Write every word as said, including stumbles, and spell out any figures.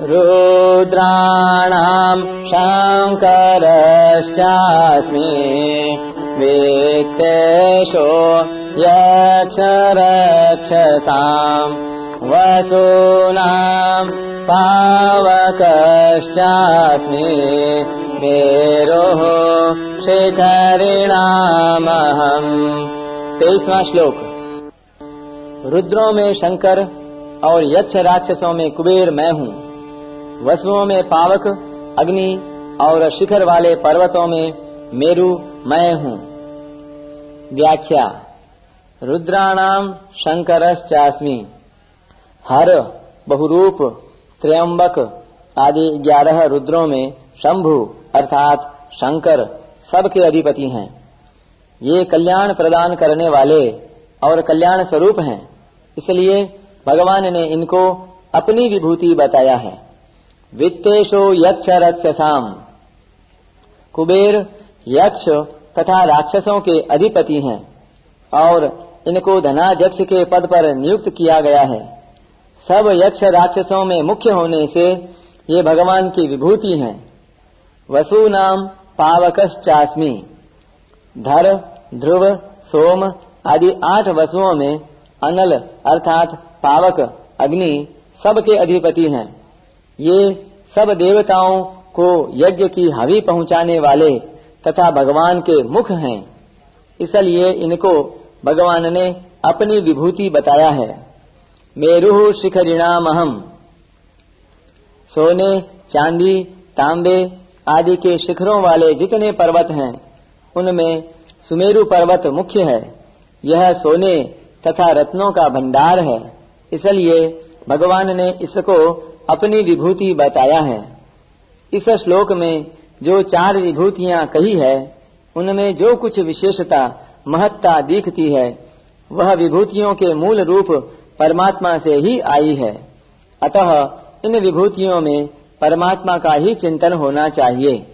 रुद्राणां शङ्करश्चास्मि वित्तेषु यक्षरक्षसां वसूनां पावकश्चास्मि मेरुः शिखरिणामहम्। तेईसवां श्लोक। रुद्रों में शंकर और यक्ष राक्षसों में कुबेर मैं हूँ। वसुओं में पावक अग्नि और शिखर वाले पर्वतों में मेरु मैं हूँ। व्याख्या। रुद्राणाम शंकरश्चास्मि। हर, बहुरूप, त्र्यंबक आदि ग्यारह रुद्रों में शंभु अर्थात शंकर सबके अधिपति हैं। ये कल्याण प्रदान करने वाले और कल्याण स्वरूप हैं, इसलिए भगवान ने इनको अपनी विभूति बताया है। वित्तेषु यक्ष राक्षसाम। कुबेर यक्ष तथा राक्षसों के अधिपति हैं और इनको धनाध्यक्ष के पद पर नियुक्त किया गया है। सब यक्ष राक्षसों में मुख्य होने से ये भगवान की विभूति हैं। वसूनाम पावकश्चास्मि। धर, ध्रुव, सोम आदि आठ वसुओं में अनल अर्थात पावक अग्नि सबके अधिपति हैं। ये सब देवताओं को यज्ञ की हवि पहुंचाने वाले तथा भगवान के मुख हैं, इसलिए इनको भगवान ने अपनी विभूति बताया है। मेरुः शिखरिणामहम्। सोने, चांदी, तांबे आदि के शिखरों वाले जितने पर्वत हैं उनमें सुमेरु पर्वत मुख्य है। यह सोने तथा रत्नों का भंडार है, इसलिए भगवान ने इसको अपनी विभूति बताया है। इस श्लोक में जो चार विभूतियां कही है उनमें जो कुछ विशेषता महत्ता दिखती है वह विभूतियों के मूल रूप परमात्मा से ही आई है। अतः इन विभूतियों में परमात्मा का ही चिंतन होना चाहिए।